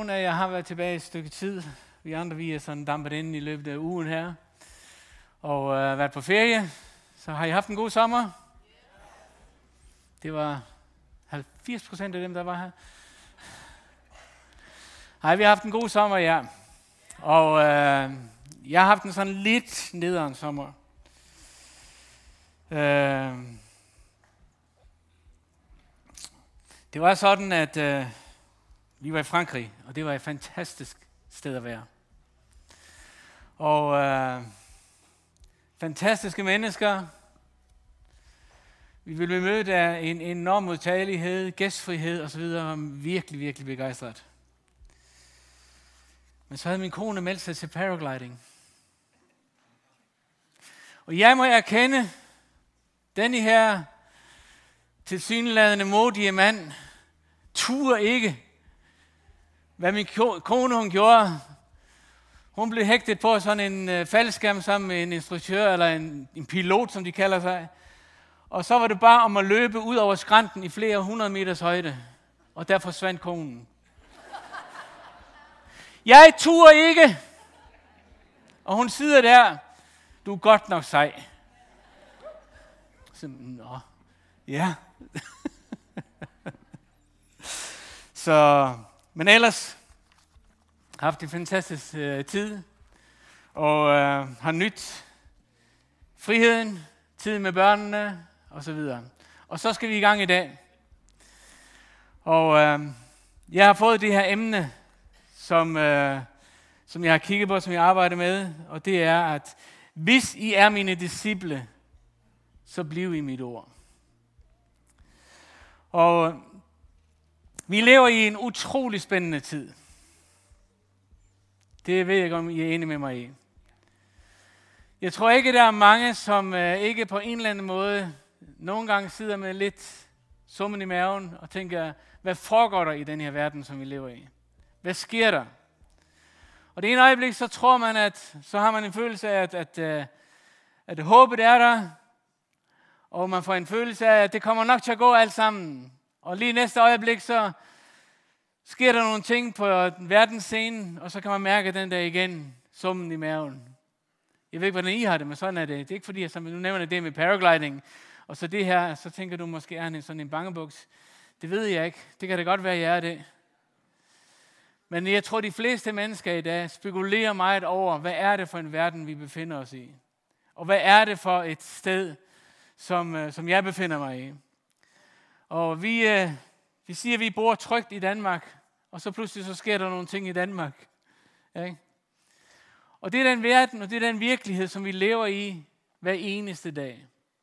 Nogle af jer har været tilbage et stykke tid. Vi andre, vi er sådan dampet ind i løbet af ugen her. Og været på ferie. Så har I haft en god sommer? Det var 80% af dem, der var her. Nej, vi har haft en god sommer, ja. Og jeg har haft en sådan lidt nederen sommer. Det var sådan, at vi var i Frankrig, og det var et fantastisk sted at være. Og fantastiske mennesker. Vi ville blive mødt af en enorm modtagelighed, gæstfrihed osv. Jeg var virkelig, virkelig begejstret. Men så havde min kone meldt sig til paragliding. Og jeg må erkende, denne her tilsyneladende modige mand turde ikke, hvad min kone hun gjorde. Hun blev hægtet på sådan en faldskærm sammen med en instruktør, eller en pilot, som de kalder sig. Og så var det bare om at løbe ud over skrænten i flere 100 meters højde. Og der forsvandt konen. Jeg turde ikke. Og hun sidder der. Du er godt nok sej. Så, nå, ja. Så, men ellers haft en fantastisk tid. Og har nyt friheden, tid med børnene og så videre. Og så skal vi i gang i dag. Og jeg har fået det her emne, som jeg har kigget på, som jeg arbejder med. Og det er, at hvis I er mine disciple, så bliv i mit ord. Og vi lever i en utrolig spændende tid. Det ved jeg ikke, om I er enige med mig i. Jeg tror ikke, der er mange, som ikke på en eller anden måde nogle gange sidder med lidt summen i maven og tænker, hvad foregår der i den her verden, som vi lever i? Hvad sker der? Og det ene øjeblik, så tror man, at så har man en følelse af, at håbet er der, og man får en følelse af, at det kommer nok til at gå alt sammen. Og lige næste øjeblik, så sker der nogle ting på verdensscenen, og så kan man mærke den der igen, summen i maven. Jeg ved ikke, hvordan I har det, men sådan er det. Det er ikke fordi, at nu nævner det med paragliding, og så det her, så tænker du måske, er sådan en bangebuks. Det ved jeg ikke. Det kan da godt være, at jeg er det. Men jeg tror, de fleste mennesker i dag spekulerer meget over, hvad er det for en verden, vi befinder os i? Og hvad er det for et sted, som jeg befinder mig i? Og vi siger, at vi bor trygt i Danmark, og så pludselig så sker der nogle ting i Danmark. Ja, ikke? Og det er den verden, og det er den virkelighed, som vi lever i hver eneste dag.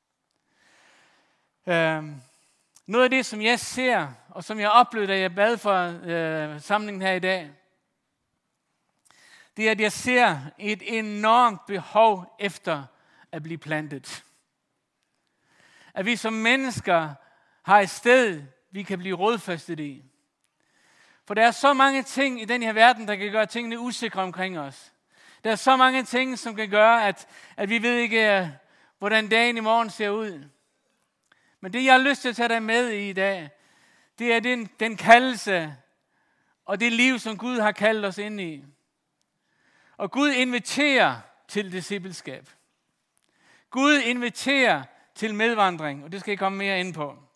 Noget af det, som jeg ser, og som jeg oplevede, da jeg bad for samlingen her i dag, det er, at jeg ser et enormt behov efter at blive plantet. At vi som mennesker har et sted, vi kan blive rodfæstet i. For der er så mange ting i den her verden, der kan gøre tingene usikre omkring os. Der er så mange ting, som kan gøre, at vi ved ikke, hvordan dagen i morgen ser ud. Men det, jeg har lyst til at tage dig med i dag, det er den kaldelse og det liv, som Gud har kaldt os ind i. Og Gud inviterer til discipleskab. Gud inviterer til medvandring, og det skal jeg komme mere ind på.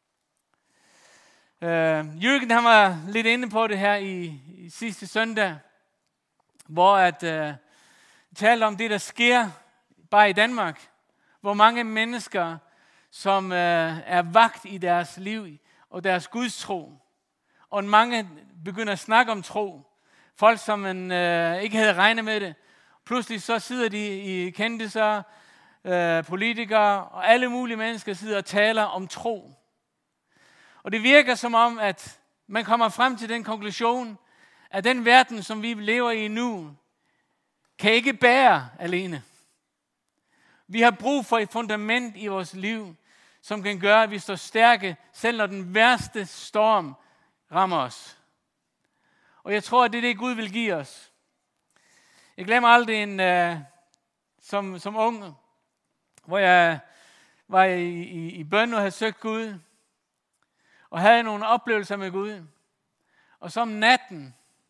Jürgen, han var lidt inde på det her i sidste søndag, hvor talte om det, der sker bare i Danmark. Hvor mange mennesker, som er vagt i deres liv og deres gudstro. Og mange begynder at snakke om tro. Folk, som man ikke havde regnet med det. Pludselig så sidder de i kendiser, politikere og alle mulige mennesker sidder og taler om tro. Og det virker som om, at man kommer frem til den konklusion, at den verden, som vi lever i nu, kan ikke bære alene. Vi har brug for et fundament i vores liv, som kan gøre, at vi står stærke, selv når den værste storm rammer os. Og jeg tror, at det er det, Gud vil give os. Jeg glemmer aldrig som ung, hvor jeg var i bøn og havde søgt Gud, og havde nogle oplevelser med Gud. Og så om natten,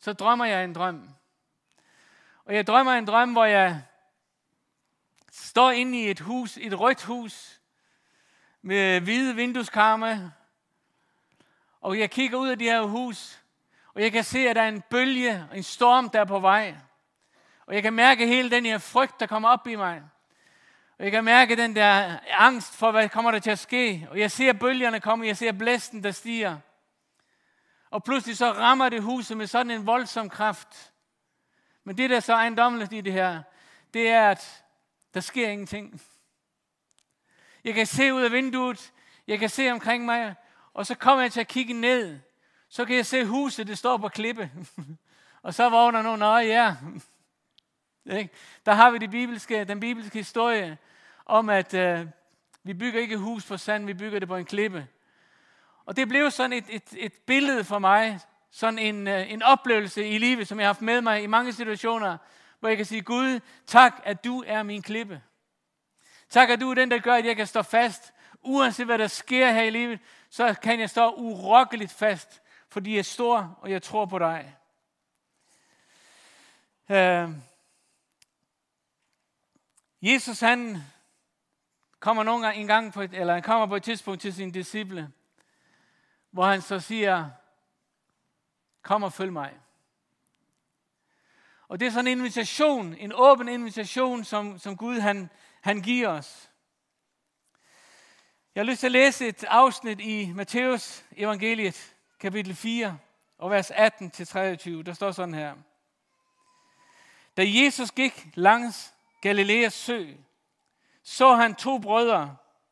så drømmer jeg en drøm. Og jeg drømmer en drøm, hvor jeg står inde i et hus, et rødt hus, med hvide vindueskarme. Og jeg kigger ud af det her hus, og jeg kan se, at der er en bølge, en storm, der er på vej. Og jeg kan mærke hele den her frygt, der kommer op i mig. Og jeg kan mærke den der angst for, hvad kommer der til at ske. Og jeg ser bølgerne komme, jeg ser blæsten, der stiger. Og pludselig så rammer det huset med sådan en voldsom kraft. Men det, der er så ejendommeligt i det her, det er, at der sker ingenting. Jeg kan se ud af vinduet, jeg kan se omkring mig, og så kommer jeg til at kigge ned. Så kan jeg se huset, det står på klippe. Og så vågner nogen, ja. Der har vi den bibelske historie om, at vi bygger ikke hus på sand, vi bygger det på en klippe. Og det blev sådan et billede for mig, sådan en oplevelse i livet, som jeg har haft med mig i mange situationer, hvor jeg kan sige, Gud, tak, at du er min klippe. Tak, at du er den, der gør, at jeg kan stå fast. Uanset hvad der sker her i livet, så kan jeg stå urokkeligt fast, fordi jeg er stor, og jeg tror på dig. Jesus, han kommer på et tidspunkt til sine disciple, hvor han så siger, kom og følg mig. Og det er sådan en invitation, en åben invitation, som Gud han giver os. Jeg har lyst til at læse et afsnit i Matthæus evangeliet, kapitel 4, og vers 18-23. Der står sådan her. Da Jesus gik langs Galileas sø, så han 2 brødre,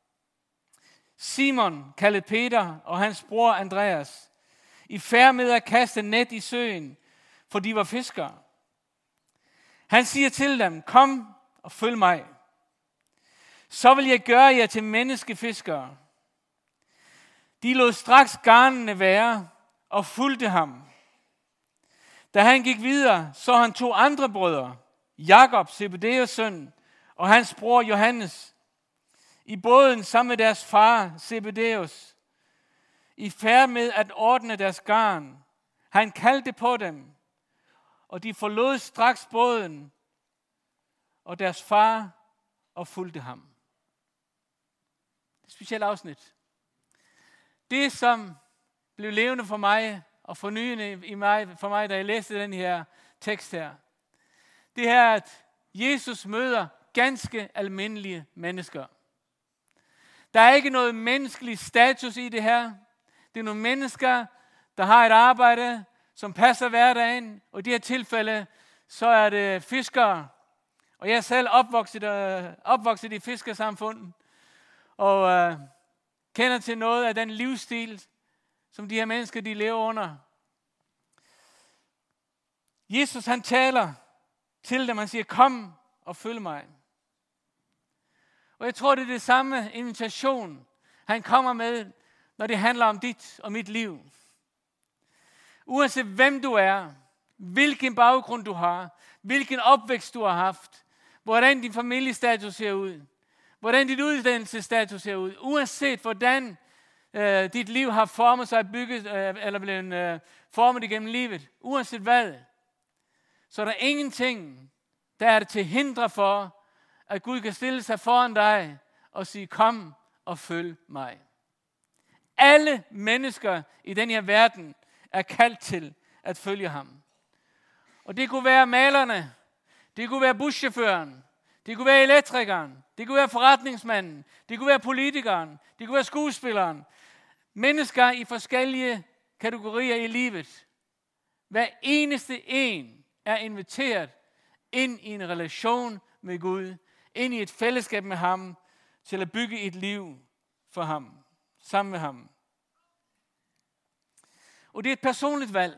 Simon, kaldet Peter, og hans bror Andreas, i færd med at kaste net i søen, for de var fiskere. Han siger til dem, kom og følg mig. Så vil jeg gøre jer til menneskefiskere. De lod straks garnene være og fulgte ham. Da han gik videre, så han 2 andre brødre, Jakob, Zebedeus søn, og hans bror Johannes, i båden sammen med deres far, Zebedeus, i færd med at ordne deres garn. Han kaldte på dem, og de forlod straks båden og deres far og fulgte ham. Det er et specielt afsnit. Det, som blev levende for mig og fornyende for mig, da jeg læste den her tekst her, det er, at Jesus møder ganske almindelige mennesker. Der er ikke noget menneskelig status i det her. Det er nogle mennesker, der har et arbejde, som passer hverdagen, og i det her tilfælde, så er det fiskere. Og jeg er selv opvokset i fiskersamfundet, og kender til noget af den livsstil, som de her mennesker, de lever under. Jesus, han taler til dem, han siger, kom og følg mig. Og jeg tror, det er det samme invitation, han kommer med, når det handler om dit og mit liv. Uanset hvem du er, hvilken baggrund du har, hvilken opvækst du har haft, hvordan din familiestatus ser ud, hvordan dit uddannelsesstatus ser ud, uanset hvordan dit liv har formet sig, bygget eller blevet formet igennem livet, uanset hvad, så er der ingenting, der er det til hindre for, at Gud kan stille sig foran dig og sige, kom og følg mig. Alle mennesker i den her verden er kaldt til at følge ham. Og det kunne være malerne, det kunne være buschaufføren, det kunne være elektrikeren, det kunne være forretningsmanden, det kunne være politikeren, det kunne være skuespilleren. Mennesker i forskellige kategorier i livet. Hver eneste en er inviteret ind i en relation med Gud, ind i et fællesskab med ham, til at bygge et liv for ham, sammen med ham. Og det er et personligt valg.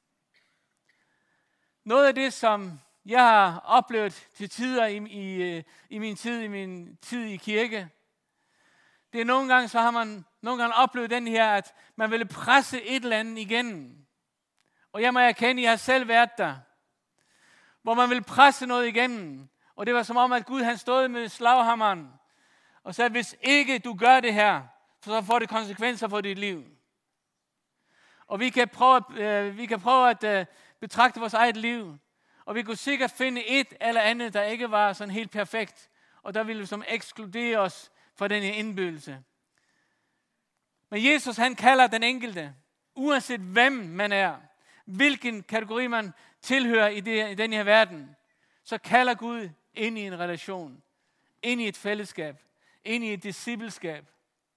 Noget af det, som jeg har oplevet til tider i min tid i kirke, det er nogle gange, så har man oplevet den her, at man ville presse et eller andet igennem. Og jeg må erkende, at jeg har selv været der, hvor man ville presse noget igennem. Og det var som om, at Gud han stod med slaghammeren og sagde, hvis ikke du gør det her, så får det konsekvenser for dit liv. Og vi kan prøve at betragte vores eget liv, og vi kunne sikkert finde et eller andet, der ikke var sådan helt perfekt, og der ville vi som ekskludere os fra den her indbydelse. Men Jesus, han kalder den enkelte, uanset hvem man er, hvilken kategori man tilhører i den her verden, så kalder Gud ind i en relation, ind i et fællesskab, ind i et discipleskab.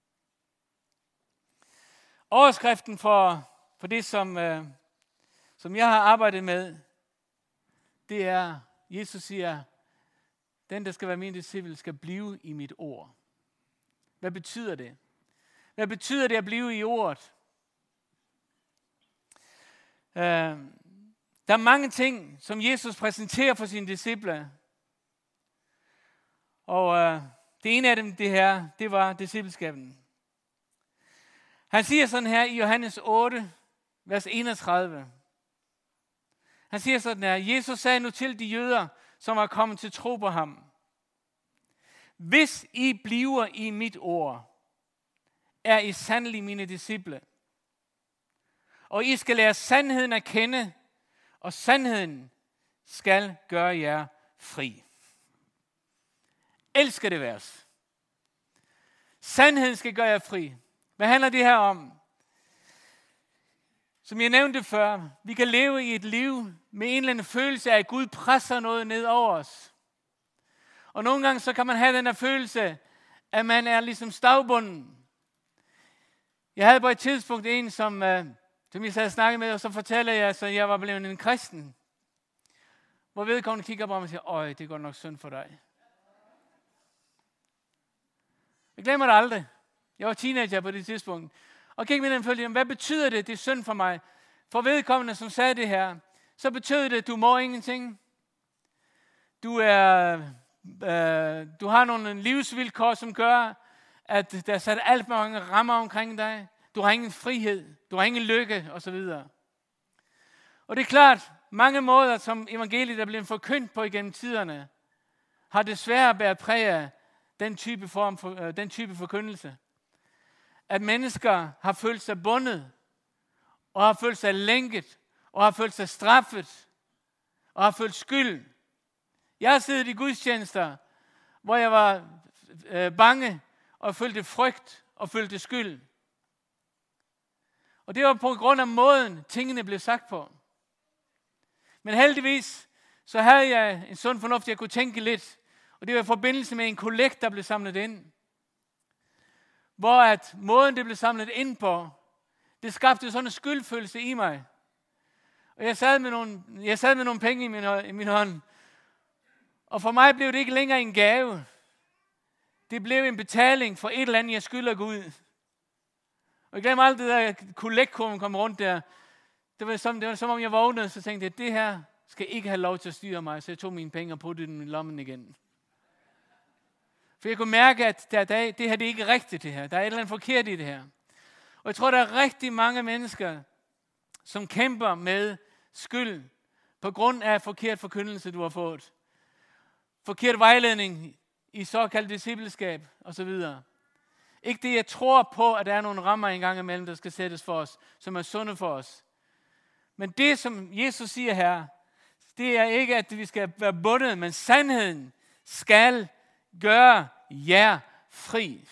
Overskriften for det, som jeg har arbejdet med, det er, Jesus siger, den, der skal være min disciple, skal blive i mit ord. Hvad betyder det? Hvad betyder det at blive i ordet? Der er mange ting, som Jesus præsenterer for sine disciple. Og det ene af dem, det var discipleskabet. Han siger sådan her i Johannes 8, vers 31. Han siger sådan her, Jesus sagde nu til de jøder, som var kommet til tro på ham. Hvis I bliver i mit ord, er I sandelig mine disciple. Og I skal lære sandheden at kende, og sandheden skal gøre jer fri. Elsker det vers. Sandheden skal gøre jer fri. Hvad handler det her om? Som jeg nævnte før, vi kan leve i et liv med en eller anden følelse af, at Gud presser noget ned over os. Og nogle gange så kan man have den her følelse, at man er ligesom stavbunden. Jeg havde på et tidspunkt en, som jeg sad og snakkede med, og så fortalte jeg, at jeg var blevet en kristen. Hvor vedkommende kigger på mig og siger, øj, det går nok synd for dig. Jeg glemmer det aldrig. Jeg var teenager på det tidspunkt. Og gik med den følelse, hvad betyder det er synd for mig? For vedkommende, som sagde det her, så betyder det, at du må ingenting. Du har nogle livsvilkår, som gør, at der er sat alt for mange rammer omkring dig. Du har ingen frihed, du har ingen lykke, osv. Og det er klart, mange måder, som evangeliet er blevet forkyndt på igennem tiderne, har desværre bæret præg af den type forkyndelse. At mennesker har følt sig bundet, og har følt sig lænket, og har følt sig straffet, og har følt skyld. Jeg har siddet i gudstjenester, hvor jeg var bange, og følte frygt, og følte skyld. Og det var på grund af måden, tingene blev sagt på. Men heldigvis, så havde jeg en sund fornuft, jeg kunne tænke lidt. Og det var i forbindelse med en kollekt, der blev samlet ind. Hvor at måden, det blev samlet ind på, det skabte sådan en skyldfølelse i mig. Og jeg sad med nogle penge i min hånd. Og for mig blev det ikke længere en gave. Det blev en betaling for et eller andet, jeg skylder Gud. Og jeg glemmer alt det der kollektkurven kom rundt der. Det var som om jeg vågnede, så tænkte jeg, det her skal ikke have lov til at styre mig. Så jeg tog mine penge og puttede dem i lommen igen. For jeg kunne mærke, at det her det er ikke rigtigt det her. Der er et eller andet forkert i det her. Og jeg tror, der er rigtig mange mennesker, som kæmper med skyld på grund af forkert forkyndelse, du har fået. Forkert vejledning i såkaldt discipleskab osv. Ikke det, jeg tror på, at der er nogle rammer engang imellem, der skal sættes for os, som er sunde for os. Men det, som Jesus siger her, det er ikke, at vi skal være bundet, men sandheden skal gøre jer fri.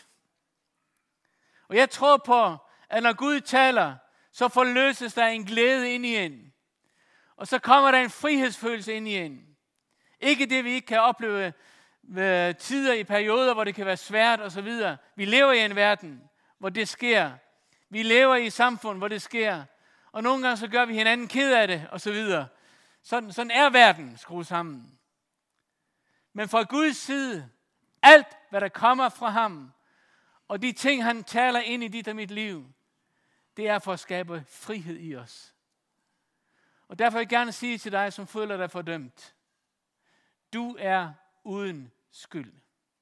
Og jeg tror på, at når Gud taler, så forløses der en glæde ind i en. Og så kommer der en frihedsfølelse ind i en. Ikke det, vi ikke kan opleve ved tider i perioder, hvor det kan være svært osv. Vi lever i en verden, hvor det sker. Vi lever i et samfund, hvor det sker. Og nogle gange så gør vi hinanden ked af det osv. Sådan er verden skruet sammen. Men fra Guds side, alt hvad der kommer fra ham, og de ting han taler ind i dit og mit liv, det er for at skabe frihed i os. Og derfor vil jeg gerne sige til dig, som føler dig fordømt, du er uden skyld.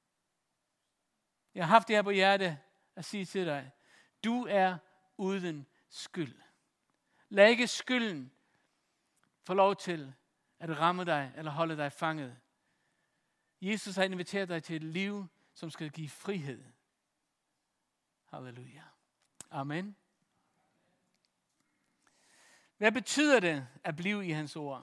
Jeg har haft det her på hjerte at sige til dig, du er uden skyld. Lad ikke skylden få lov til at ramme dig eller holde dig fanget. Jesus har inviteret dig til et liv, som skal give frihed. Halleluja. Amen. Hvad betyder det at blive i hans ord?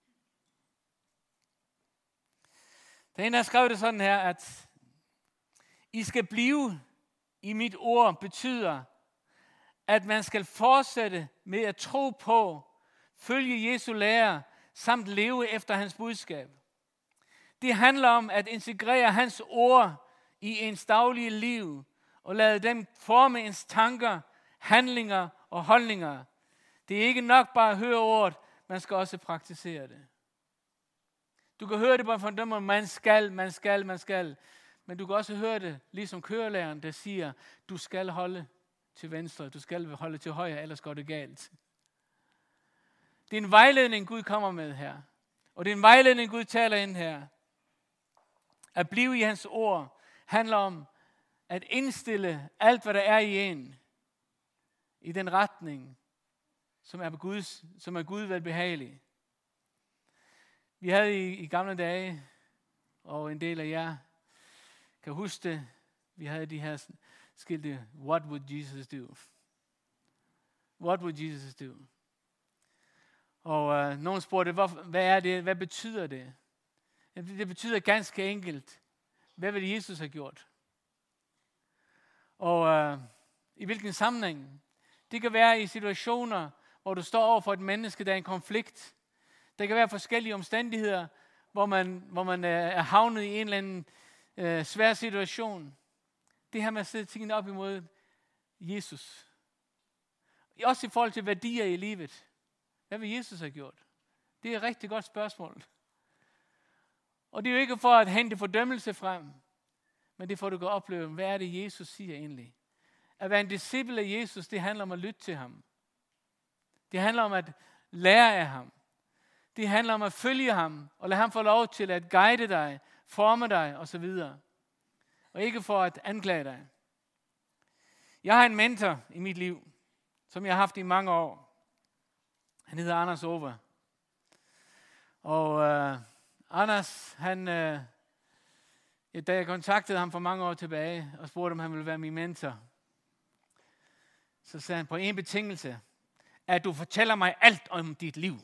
Der er en, der har skrevet det sådan her, at I skal blive i mit ord betyder, at man skal fortsætte med at tro på, følge Jesu lære, samt leve efter hans budskab. Det handler om at integrere hans ord i ens daglige liv, og lade dem forme ens tanker, handlinger og holdninger. Det er ikke nok bare at høre ordet, man skal også praktisere det. Du kan høre det bare fordømmer, man skal. Men du kan også høre det, ligesom kørelæreren, der siger, du skal holde til venstre, du skal holde til højre, ellers går det galt. Det er en vejledning, Gud kommer med her. Og det er en vejledning, Gud taler ind her. At blive i hans ord handler om at indstille alt, hvad der er i en, i den retning, som er Gud velbehagelig. Vi havde i gamle dage, og en del af jer kan huske det, vi havde de her skilte, what would Jesus do? What would Jesus do? Og nogen spurgte, hvad er det? Hvad betyder det? Det betyder ganske enkelt, hvad vil Jesus have gjort? Og i hvilken sammenhæng? Det kan være i situationer, hvor du står over for et menneske, der er en konflikt. Der kan være forskellige omstændigheder, hvor man er havnet i en eller anden svær situation. Det her med at sætte tingene op imod Jesus. Også i forhold til værdier i livet. Hvad vil Jesus have gjort? Det er et rigtig godt spørgsmål. Og det er jo ikke for at hente fordømmelse frem, men det er for at du kan opleve, hvad er det Jesus siger egentlig. At være en disciple af Jesus, det handler om at lytte til ham. Det handler om at lære af ham. Det handler om at følge ham, og lade ham få lov til at guide dig, forme dig osv. Og ikke for at anklage dig. Jeg har en mentor i mit liv, som jeg har haft i mange år. Han hedder Anders Over. Og Anders, da jeg kontaktede ham for mange år tilbage, og spurgte, om han ville være min mentor, så sagde han på en betingelse, at du fortæller mig alt om dit liv.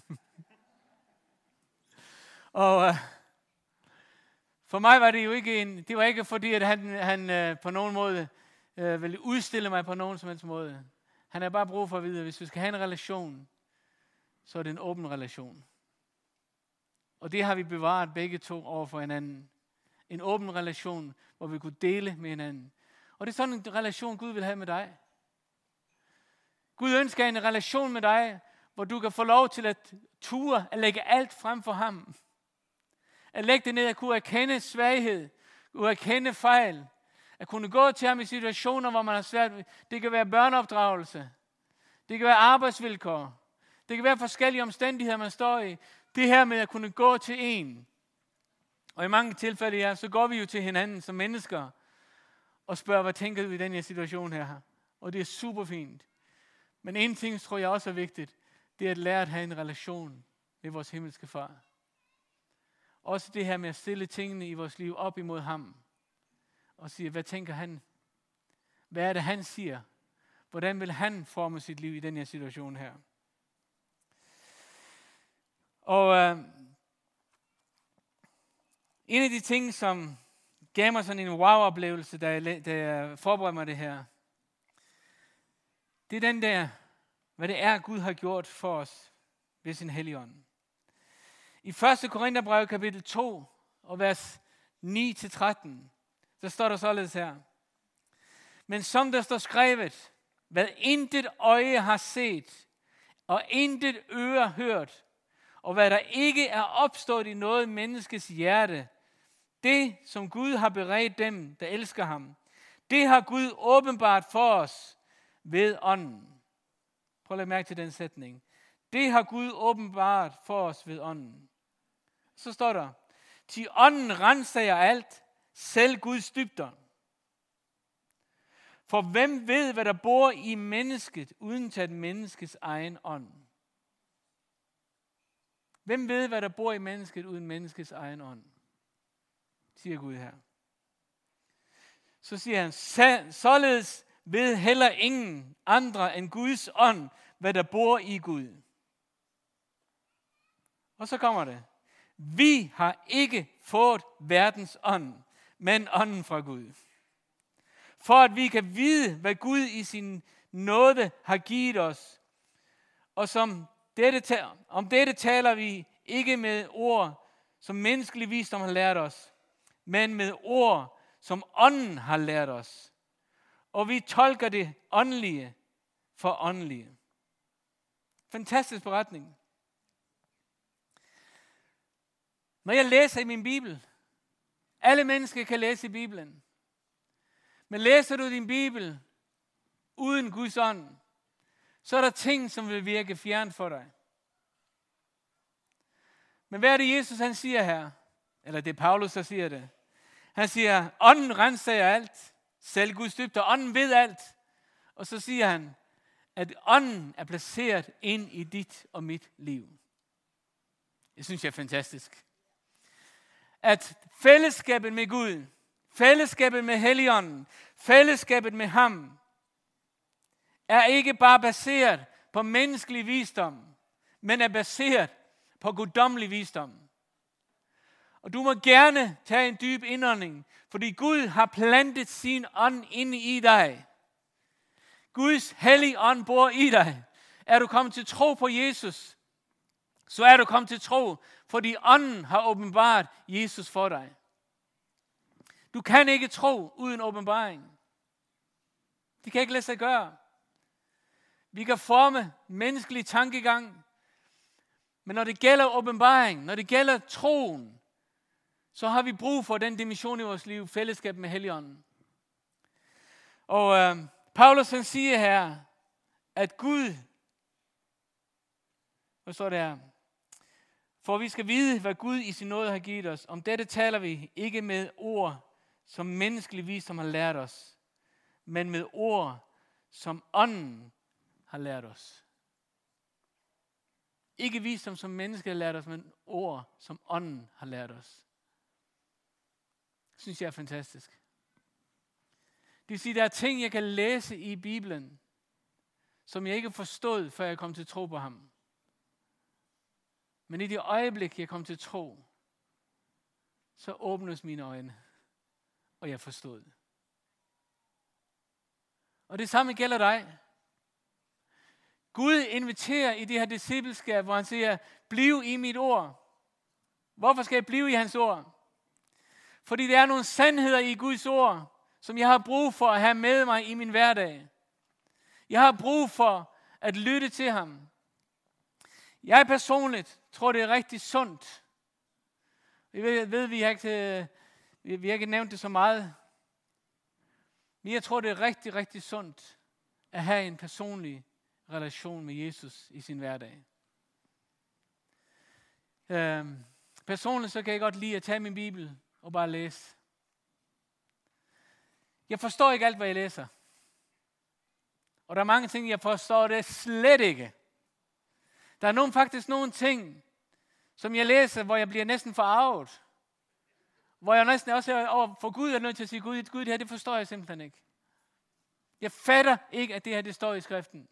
Og for mig var det jo ikke det var ikke fordi, at han på nogen måde ville udstille mig på nogen som helst måde. Han har bare brug for at vide, at hvis vi skal have en relation, så er det en åben relation. Og det har vi bevaret begge to over for hinanden. En åben relation, hvor vi kunne dele med hinanden. Og det er sådan en relation, Gud vil have med dig. Gud ønsker en relation med dig, hvor du kan få lov til at ture, at lægge alt frem for ham. At lægge det ned, at kunne erkende svaghed, kunne erkende fejl. At kunne gå til ham i situationer, hvor man har svært. Det kan være børneopdragelse. Det kan være arbejdsvilkår. Det kan være forskellige omstændigheder, man står i. Det her med at kunne gå til en. Og i mange tilfælde, så går vi jo til hinanden som mennesker. Og spørger, hvad tænker du i den her situation her? Og det er super fint. Men en ting, tror jeg også er vigtigt. Det er at lære at have en relation med vores himmelske far. Også det her med at stille tingene i vores liv op imod ham. Og sige, hvad tænker han? Hvad er det, han siger? Hvordan vil han forme sit liv i den her situation her? Og en af de ting, som gav mig sådan en wow-oplevelse, da jeg forberedte mig det her, det er den der, hvad det er, Gud har gjort for os ved sin Helligånd. I 1. Korintherbrev kapitel 2 og vers 9-13, der står der således her. Men som der står skrevet, hvad intet øje har set, og intet øre hørt, og hvad der ikke er opstået i noget menneskes hjerte, det som Gud har beredt dem, der elsker ham, det har Gud åbenbart for os ved ånden. Prøv at lægge mærke til den sætning. Det har Gud åbenbart for os ved ånden. Så står der, til ånden renser alt, selv Guds dybder. For hvem ved, hvad der bor i mennesket, uden til et menneskets egen ånd? Hvem ved, hvad der bor i mennesket, uden menneskets egen ånd? Siger Gud her. Så siger han, således ved heller ingen andre end Guds ånd, hvad der bor i Gud. Og så kommer det. Vi har ikke fået verdens ånd, men ånden fra Gud. For at vi kan vide, hvad Gud i sin nåde har givet os. Og om dette taler vi ikke med ord, som menneskelig visdom har lært os, men med ord, som ånden har lært os. Og vi tolker det åndelige for åndelige. Fantastisk beretning. Når jeg læser i min Bibel, alle mennesker kan læse i Bibelen, men læser du din Bibel uden Guds ånd, så er der ting, som vil virke fjern for dig. Men hvad er det Jesus han siger her? Eller det er Paulus, der siger det. Han siger, ånden renser alt, selv Guds dybder, ånden ved alt. Og så siger han, at ånden er placeret ind i dit og mit liv. Det synes jeg er fantastisk. At fællesskabet med Gud, fællesskabet med Helligånden, fællesskabet med ham, er ikke bare baseret på menneskelig visdom, men er baseret på guddommelig visdom. Og du må gerne tage en dyb indånding, fordi Gud har plantet sin ånd inde i dig. Guds hellige ånd bor i dig. Er du kommet til tro på Jesus, så er du kommet til tro, fordi ånden har åbenbart Jesus for dig. Du kan ikke tro uden åbenbaring. Det kan ikke lade sig gøre. Vi kan forme menneskelig tankegang, men når det gælder åbenbaring, når det gælder troen, så har vi brug for den dimension i vores liv, fællesskab med Helligånden. Og Paulus han siger her, at Gud, hvad står det her? For vi skal vide, hvad Gud i sin nåde har givet os. Om dette taler vi ikke med ord, som menneskelig visdom har lært os, men med ord, som ånden har lært os. Ikke visdom, som mennesker har lært os, men ord, som ånden har lært os. Det synes jeg er fantastisk. Det vil sige, der er ting, jeg kan læse i Bibelen, som jeg ikke forstod, før jeg kom til tro på ham. Men i det øjeblik, jeg kom til tro, så åbnes mine øjne, og jeg forstod det. Og det samme gælder dig. Gud inviterer i det her discipleskab, hvor han siger, bliv i mit ord. Hvorfor skal jeg blive i hans ord? Fordi der er nogle sandheder i Guds ord, som jeg har brug for at have med mig i min hverdag. Jeg har brug for at lytte til ham. Jeg personligt tror, det er rigtig sundt. Jeg ved, vi har ikke nævnt det så meget. Men jeg tror, det er rigtig, rigtig sundt at have en personlig relation med Jesus i sin hverdag. Personligt så kan jeg godt lide at tage min Bibel og bare læse. Jeg forstår ikke alt, hvad jeg læser. Og der er mange ting, jeg forstår det slet ikke. Der er faktisk nogle ting, som jeg læser, hvor jeg bliver næsten forarvet. Hvor jeg næsten også for Gud er nødt til at sige, Gud, det her, det forstår jeg simpelthen ikke. Jeg fatter ikke, at det her, det står i skriften.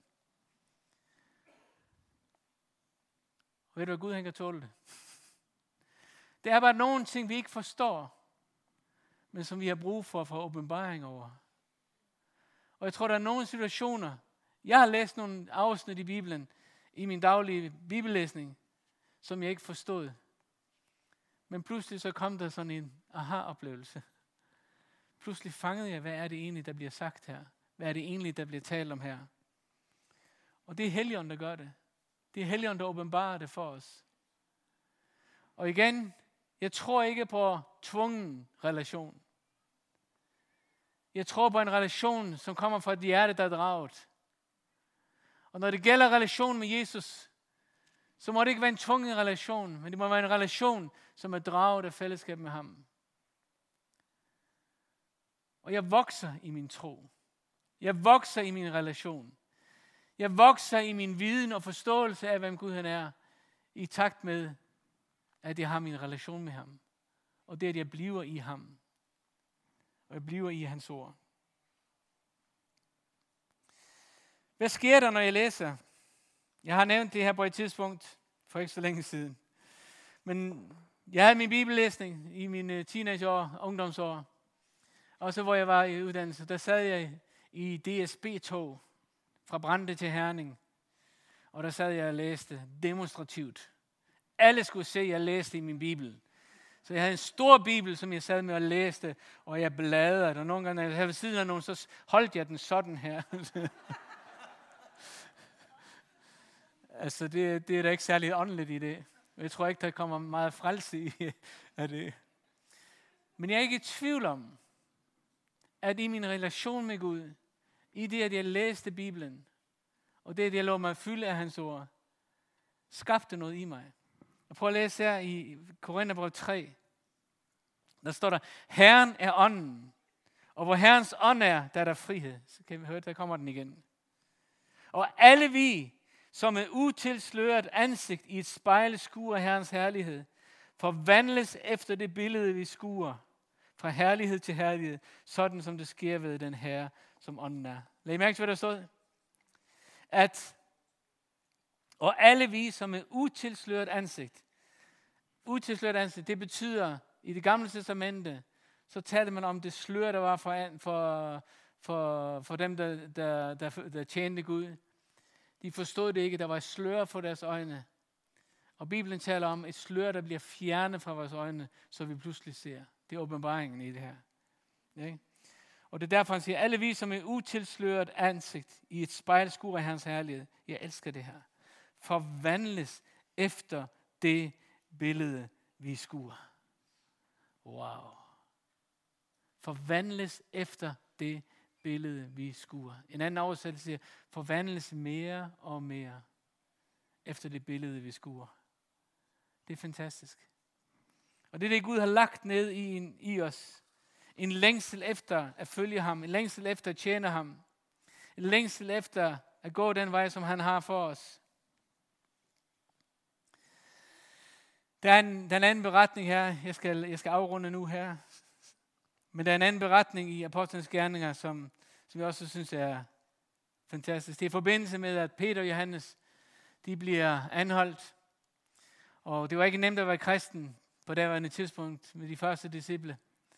Og ved du, hvad Gud han kan tåle det? Det er bare nogle ting, vi ikke forstår, men som vi har brug for at få åbenbaring over. Og jeg tror, der er nogle situationer, jeg har læst nogle afsnit i Bibelen, i min daglige bibellæsning, som jeg ikke forstod. Men pludselig så kom der sådan en aha-oplevelse. Pludselig fangede jeg, hvad er det egentlig, der bliver sagt her? Hvad er det egentlig, der bliver talt om her? Og det er Helligånden, der gør det. Det er Helligånden, der åbenbarer det for os. Og igen, jeg tror ikke på tvungen relation. Jeg tror på en relation, som kommer fra et hjerte, der er draget. Og når det gælder relation med Jesus, så må det ikke være en tvungen relation, men det må være en relation, som er draget af fællesskab med ham. Og jeg vokser i min tro. Jeg vokser i min relation. Jeg vokser i min viden og forståelse af, hvem Gud han er, i takt med, at jeg har min relation med ham. Og det er, at jeg bliver i ham. Og jeg bliver i hans ord. Hvad sker der, når jeg læser? Jeg har nævnt det her på et tidspunkt, for ikke så længe siden. Men jeg havde min bibellæsning i mine teenageår, ungdomsår. Også hvor jeg var i uddannelse, der sad jeg i DSB-tog fra Brande til Herning. Og der sad jeg og læste demonstrativt. Alle skulle se, at jeg læste i min bibel. Så jeg havde en stor bibel, som jeg sad med og læste, og jeg bladrede. Og nogle gange, når jeg havde ved siden af nogen, så holdt jeg den sådan her. Altså, det er da ikke særlig åndeligt i det. Jeg tror ikke, der kommer meget frelse i af det. Men jeg er ikke i tvivl om, at i min relation med Gud, i det, at jeg læste Bibelen, og det, at jeg lå mig fylde af hans ord, skabte noget i mig. Jeg prøver at læse her i Korintherbrev 3. Der står der, Herren er ånden, og hvor Herrens ånd er, der er der frihed. Så kan vi høre, der kommer den igen. Og alle vi, som med utilsløret ansigt i et spejl skuer Herrens herlighed, forvandles efter det billede, vi skuer, fra herlighed til herlighed, sådan som det sker ved den Herre, som ånden er. Lad I mærke til, hvad der stod? Og alle vi, som med utilsløret ansigt, det betyder, i det gamle testamente, så talte man om det slør, der var for dem, der tjente Gud. De forstod det ikke, der var et slør for deres øjne. Og Bibelen taler om et slør, der bliver fjernet fra vores øjne, så vi pludselig ser. Det er åbenbaringen i det her. Ja? Og det er derfor, han siger, alle vi, som er utilsløret ansigt i et spejl skuer af hans herlighed. Jeg elsker det her. Forvandles efter det billede, vi skuer. Wow. Forvandles efter det billede, vi skuer. En anden oversættelse siger, forvandles mere og mere efter det billede, vi skuer. Det er fantastisk. Og det er det, Gud har lagt ned i os. En længsel efter at følge ham. En længsel efter at tjene ham. En længsel efter at gå den vej, som han har for os. Der er en anden beretning her. Jeg skal afrunde nu her. Men der er en anden beretning i Apostlenes Gerninger, som jeg også synes er fantastisk. Det er i forbindelse med, at Peter og Johannes, de bliver anholdt. Og det var ikke nemt at være kristen på daværende tidspunkt med de første disciple.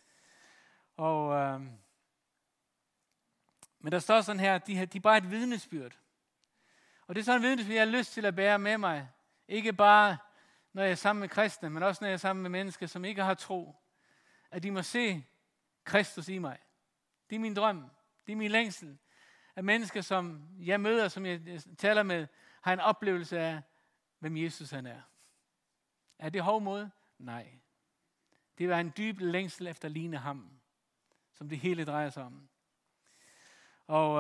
Men der står sådan her, at de er bare et vidnesbyrd. Og det er sådan et vidnesbyrd, jeg har lyst til at bære med mig. Ikke bare, når jeg er sammen med kristne, men også når jeg er sammen med mennesker, som ikke har tro. At de må se Kristus i mig. Det er min drøm. Det er min længsel. At mennesker, som jeg møder, som jeg taler med, har en oplevelse af, hvem Jesus han er. Er det hovmod? Nej. Det var en dyb længsel efter at ligne ham, som det hele drejer sig om. Og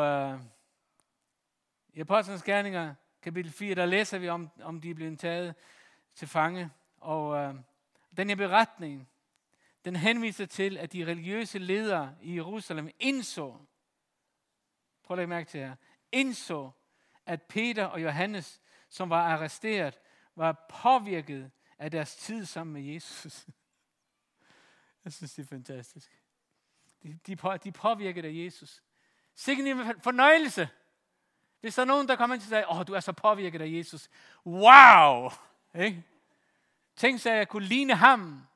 i Apostlenes Gerninger, kapitel 4, der læser vi om de er blevet taget til fange. Og den her beretning, den henviser til, at de religiøse ledere i Jerusalem indså, prøv at lægge mærke til her, indså, at Peter og Johannes, som var arresteret, var påvirket af deres tid sammen med Jesus. Jeg synes, det er fantastisk. De er påvirket af Jesus. Sikke en fornøjelse. Hvis der er nogen, der kommer ind til sig, du er så påvirket af Jesus. Wow! Ikke? Tænk sig, at jeg kunne ligne ham.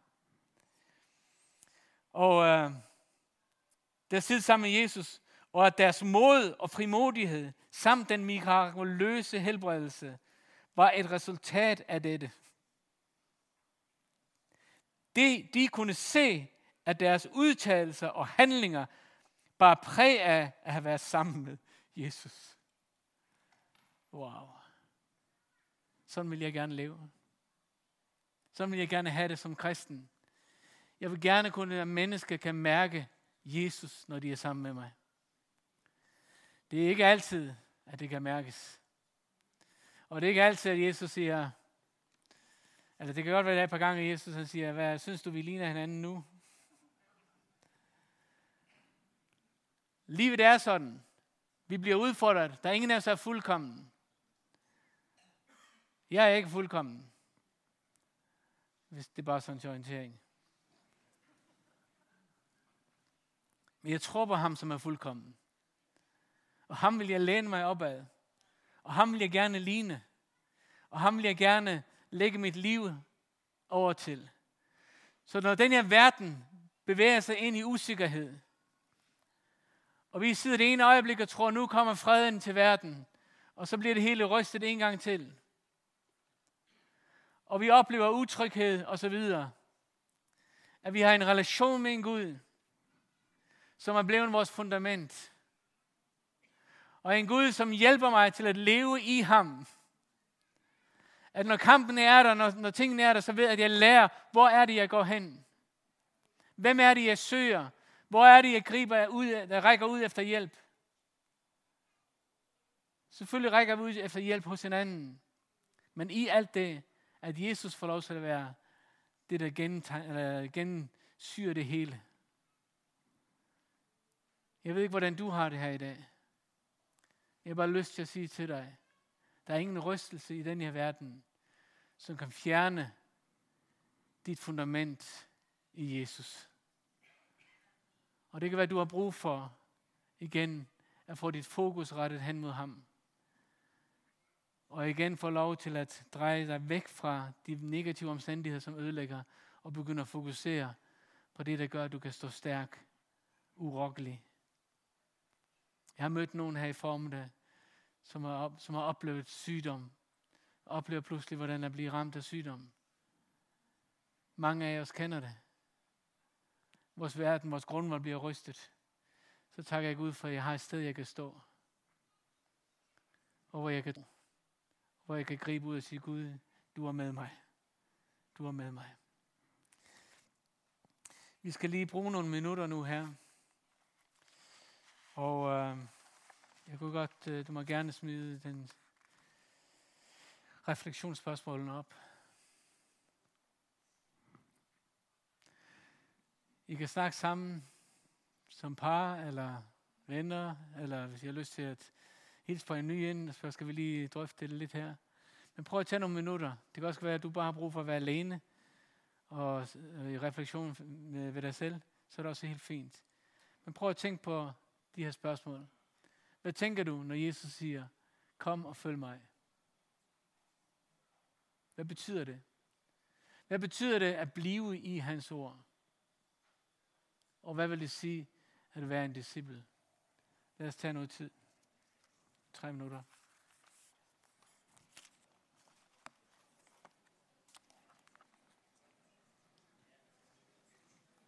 Og der sidder sammen med Jesus, og at deres mod og frimodighed, samt den mirakuløse helbredelse, var et resultat af dette. De kunne se, at deres udtalelser og handlinger bar præg af at have været sammen med Jesus. Wow. Sådan vil jeg gerne leve. Sådan vil jeg gerne have det som kristen. Jeg vil gerne kunne, at mennesker kan mærke Jesus, når de er sammen med mig. Det er ikke altid, at det kan mærkes. Og det er ikke altid, at Jesus siger, altså det kan godt være, at der er et par gange, at Jesus han siger, hvad synes du, vi ligner hinanden nu? Livet er sådan. Vi bliver udfordret. Der er ingen af os, der er fuldkommen. Jeg er ikke fuldkommen. Hvis det er bare sådan en orientering. Men jeg tror på ham, som er fuldkommen. Og ham vil jeg læne mig op ad. Og ham vil jeg gerne ligne. Og ham vil jeg gerne lægge mit liv over til. Så når den her verden bevæger sig ind i usikkerhed, og vi sidder det ene øjeblik og tror, nu kommer freden til verden, og så bliver det hele rystet en gang til. Og vi oplever utryghed og så videre. At vi har en relation med en Gud, som er blevet vores fundament. Og en Gud, som hjælper mig til at leve i ham. At når kampen er der, når tingene er der, så ved jeg, at jeg lærer, hvor er det, jeg går hen? Hvem er det, jeg søger? Hvor er det, jeg griber ud, der rækker ud efter hjælp? Selvfølgelig rækker vi ud efter hjælp hos hinanden. Men i alt det, at Jesus får lov til at være det, der gensyrer det hele. Jeg ved ikke, hvordan du har det her i dag. Jeg har bare lyst til at sige til dig, der er ingen rystelse i den her verden, som kan fjerne dit fundament i Jesus. Og det kan være, at du har brug for igen at få dit fokus rettet hen mod ham. Og igen få lov til at dreje dig væk fra de negative omstændigheder, som ødelægger, og begynde at fokusere på det, der gør, at du kan stå stærk, urokkelig. Jeg har mødt nogen her i formiddag, som har oplevet sygdom. Oplever pludselig, hvordan der bliver ramt af sygdom. Mange af os kender det. Vores verden, vores grundvold bliver rystet. Så takker jeg Gud for, at jeg har et sted, jeg kan stå. Og hvor jeg kan gribe ud og sige, Gud, du er med mig. Du er med mig. Vi skal lige bruge nogle minutter nu her. Og jeg kunne godt, du må gerne smide den refleksionsspørgsmålen op. I kan snakke sammen som par eller venner, eller hvis I har lyst til at hilse på en ny ind, så skal vi lige drøfte det lidt her. Men prøv at tage nogle minutter. Det kan også være, at du bare har brug for at være alene og i refleksion ved dig selv, så er det også helt fint. Men prøv at tænke på de her spørgsmål. Hvad tænker du, når Jesus siger, kom og følg mig? Hvad betyder det? Hvad betyder det at blive i hans ord? Og hvad vil det sige at være en disciple? Lad os tage noget tid. 3 minutter.